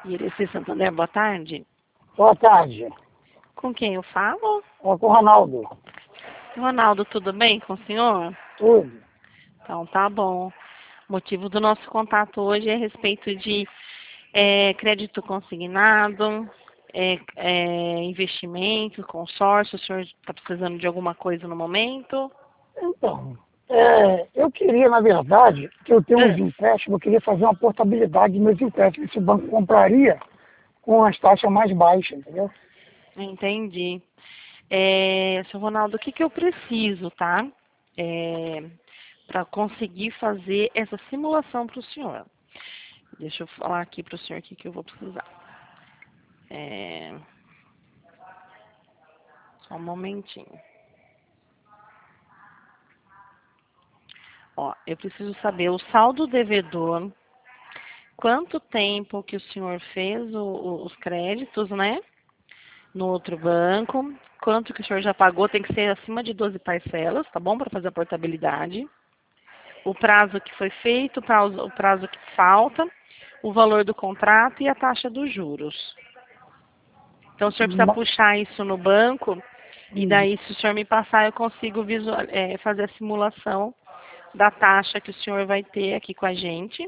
IRC Santander, boa tarde. Boa tarde. Com quem eu falo? É com o Ronaldo. Ronaldo, tudo bem com o senhor? Tudo. Então tá bom. O motivo do nosso contato hoje é a respeito de crédito consignado, investimento, consórcio. O senhor está precisando de alguma coisa no momento? Então, eu queria, na verdade, que eu tenho uns empréstimos, eu queria fazer uma portabilidade dos meus empréstimos. Esse banco compraria com as taxas mais baixas, entendeu? Entendi. Seu Ronaldo, o que que eu preciso, tá? Para conseguir fazer essa simulação para o senhor. Deixa eu falar aqui para o senhor o que que eu vou precisar. Só um momentinho. Ó, eu preciso saber o saldo devedor, quanto tempo que o senhor fez os créditos, né? No outro banco, quanto que o senhor já pagou, tem que ser acima de 12 parcelas, tá bom? Para fazer a portabilidade. O prazo que foi feito, o prazo que falta, o valor do contrato e a taxa dos juros. Então, o senhor precisa puxar isso no banco e daí, se o senhor me passar, eu consigo fazer a simulação da taxa que o senhor vai ter aqui com a gente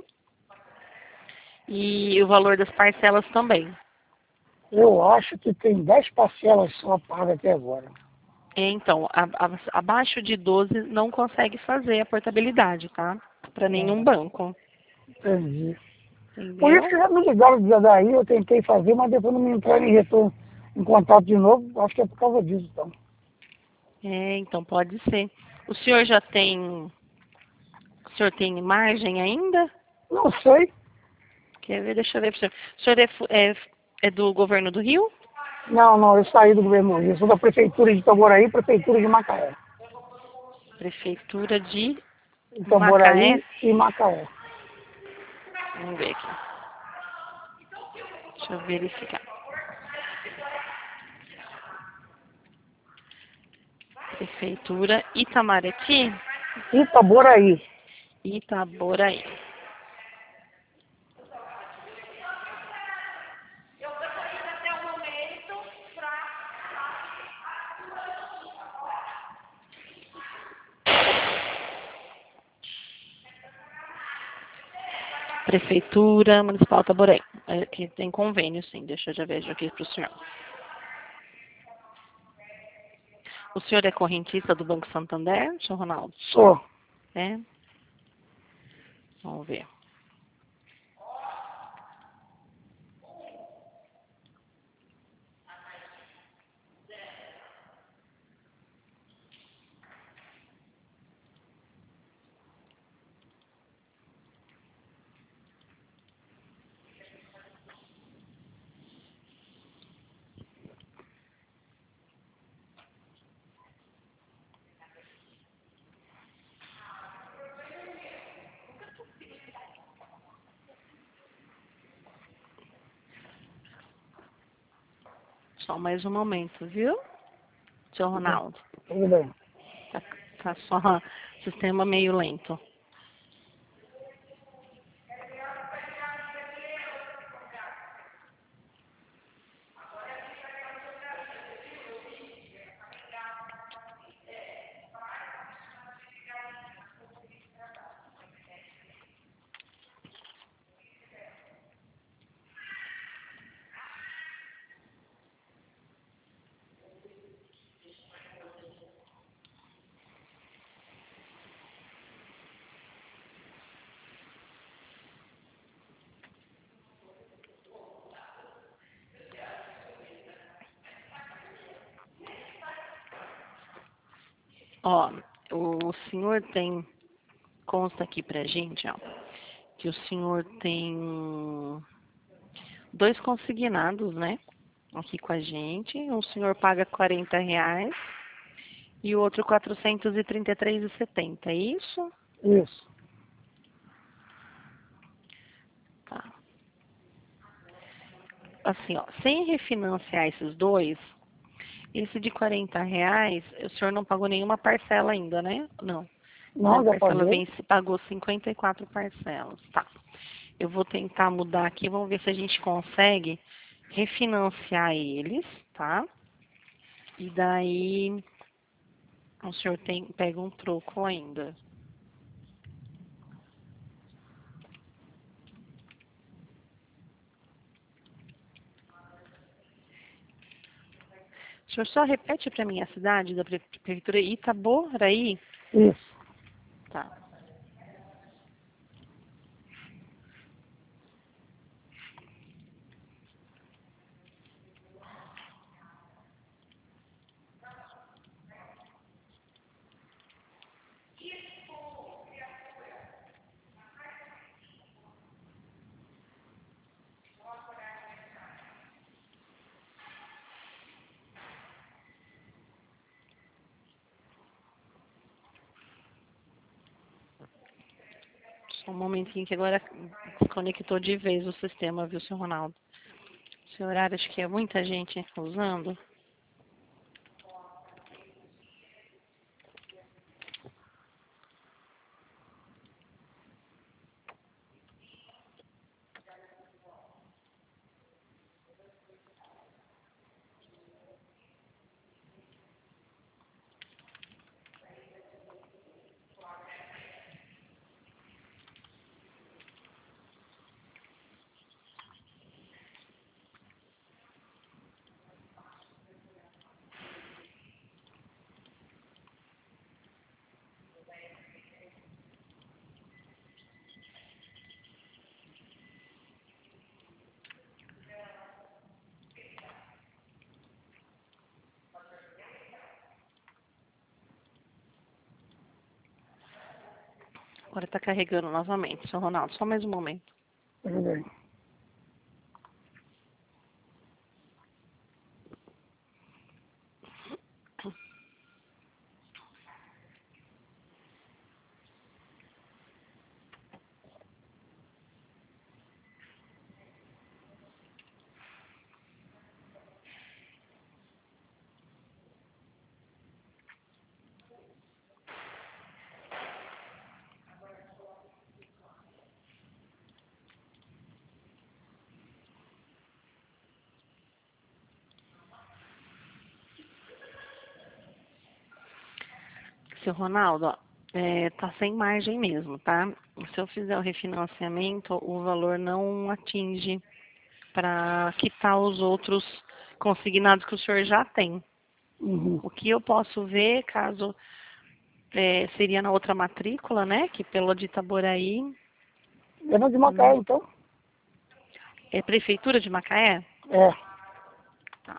e o valor das parcelas também. Eu acho que tem 10 parcelas só pagas até agora. Então, abaixo de 12 não consegue fazer a portabilidade, tá? Para nenhum banco. Entendi. Por isso Entendeu? que já me ligaram daí, eu tentei fazer, mas depois não me entraram em retorno, em contato de novo. Acho que é por causa disso, então. Então pode ser. O senhor já tem. O senhor tem margem ainda? Não sei. Quer ver? Deixa eu ver para o senhor. O senhor é do governo do Rio? Não, eu saí do governo do Rio. Sou da prefeitura de Itaboraí, prefeitura de Macaé. Prefeitura de Macaé. Itaboraí e Macaé. Vamos ver aqui. Deixa eu verificar. Prefeitura Itamaraty? Itaboraí. Itaboraí. Prefeitura Municipal Itaboraí. Aqui tem convênio, sim. Deixa eu já ver aqui para o senhor. O senhor é correntista do Banco Santander, senhor Ronaldo? Sou. É? Vamos ver. Só mais um momento, viu, senhor Ronaldo? Tudo bem. Tá só o sistema meio lento. Ó, o senhor tem, consta aqui pra gente, ó, que o senhor tem 2 consignados, né, aqui com a gente. Um senhor paga R$ 40 e o outro 433,70, é isso? Isso. Tá. Assim, ó, sem refinanciar esses dois, esse de R$ 40, o senhor não pagou nenhuma parcela ainda, né? Não. Não, A já parcela paguei. vence, pagou 54 parcelas. Tá. Eu vou tentar mudar aqui, vamos ver se a gente consegue refinanciar eles, tá? E daí o senhor pega um troco ainda. O senhor só repete para mim a cidade da prefeitura Itaboraí? Isso. Tá. Só um momentinho que agora desconectou de vez o sistema, viu, senhor Ronaldo? Esse horário acho que é muita gente usando. Agora está carregando novamente, senhor Ronaldo. Só mais um momento. Tudo bem. Seu Ronaldo, ó, tá sem margem mesmo, tá? Se eu fizer o refinanciamento, o valor não atinge para quitar os outros consignados que o senhor já tem. Uhum. O que eu posso ver, caso seria na outra matrícula, né? Que pela de Itaboraí. É no de Macaé, então? É Prefeitura de Macaé? É. Tá.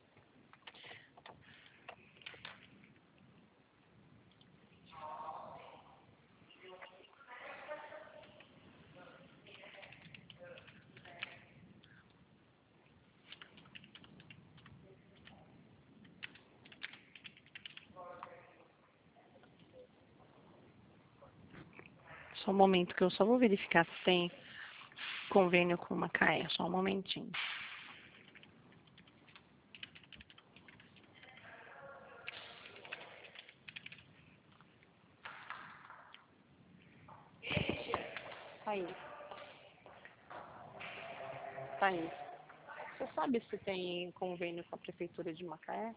Só um momento que eu só vou verificar se tem convênio com Macaé. Só um momentinho. Tá aí. Tá aí. Você sabe se tem convênio com a Prefeitura de Macaé?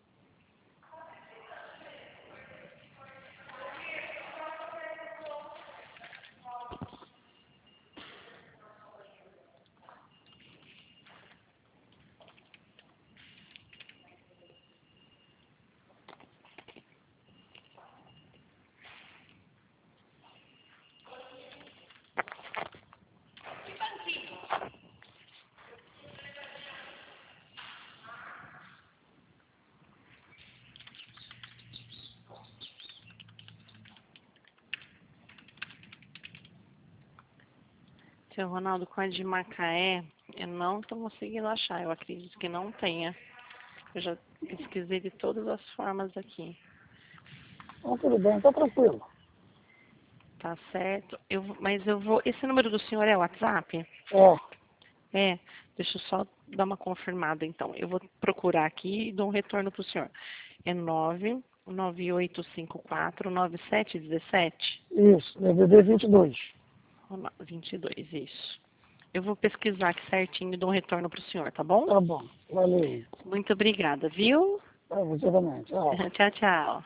Seu Ronaldo, com a de Macaé, eu não estou conseguindo achar. Eu acredito que não tenha. Eu já pesquisei de todas as formas aqui. Então, tudo bem, tá tranquilo. Tá certo? Mas eu vou. Esse número do senhor é o WhatsApp? É. É. Deixa eu só dar uma confirmada, então. Eu vou procurar aqui e dou um retorno para o senhor. É 998549717? Isso, DVD 22. Vamos lá, 22, isso. Eu vou pesquisar aqui certinho e dou um retorno para o senhor, tá bom? Tá bom, valeu. Muito obrigada, viu? Pra você também, tchau. Tchau, tchau.